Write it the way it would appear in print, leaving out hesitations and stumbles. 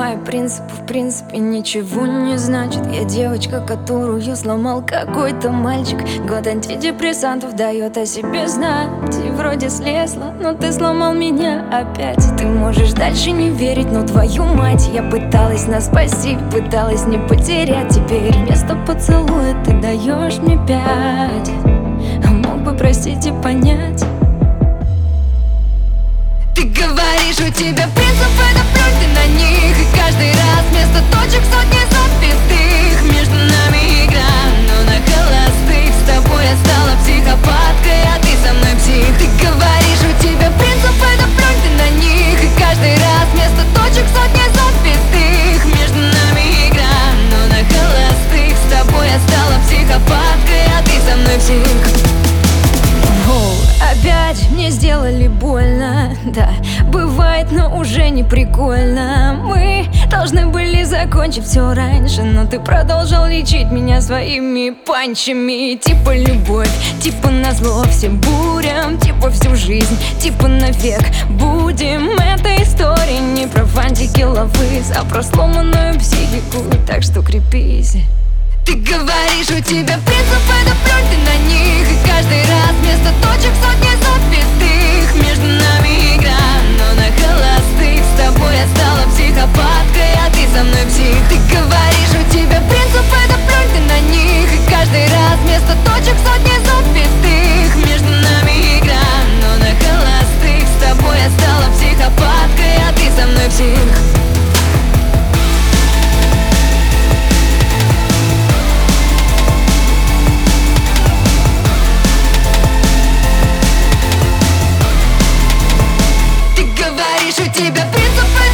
мои принципы в принципе ничего не значит. Я девочка, которую сломал какой-то мальчик. Год антидепрессантов дает о себе знать. И вроде слезла, но ты сломал меня опять. Ты можешь дальше не верить, но твою мать, я пыталась нас спасти, пыталась не потерять. Теперь вместо поцелуя ты даешь мне 5. Мог бы простить и понять. Ты говоришь, у тебя принципы, да плюнь ты на них. И каждый раз вместо точек сотни запятых. Между нами игра, но на холостых. С тобой я стала психопаткой, а ты со мной псих. Ты говоришь, у тебя принципы, да плюнь ты на них. И каждый раз вместо точек сотни запятых. Между нами игра, но на холостых. С тобой я стала психопаткой, а ты со мной псих. Опять мне сделали больно, да, бывает, но уже не прикольно. Мы должны были закончить все раньше, но ты продолжал лечить меня своими панчами. Типа любовь, типа назло всем бурям, типа всю жизнь, типа навек будем. Эта история не про фантики ловыс, а про сломанную психику, так что крепись. Ты говоришь, у тебя принципы, да плюнь ты на них. И каждый раз вместо точек сотни запятых. Между нами игра, но на холостых. С тобой я стала психопаткой, а ты со мной псих. Ты говоришь, у тебя принципы, да плюнь ты на них. И каждый раз вместо точек сотни запятых. Между нами игра, но на холостых. С тобой я стала психопаткой, а ты со мной псих. У тебя принципы.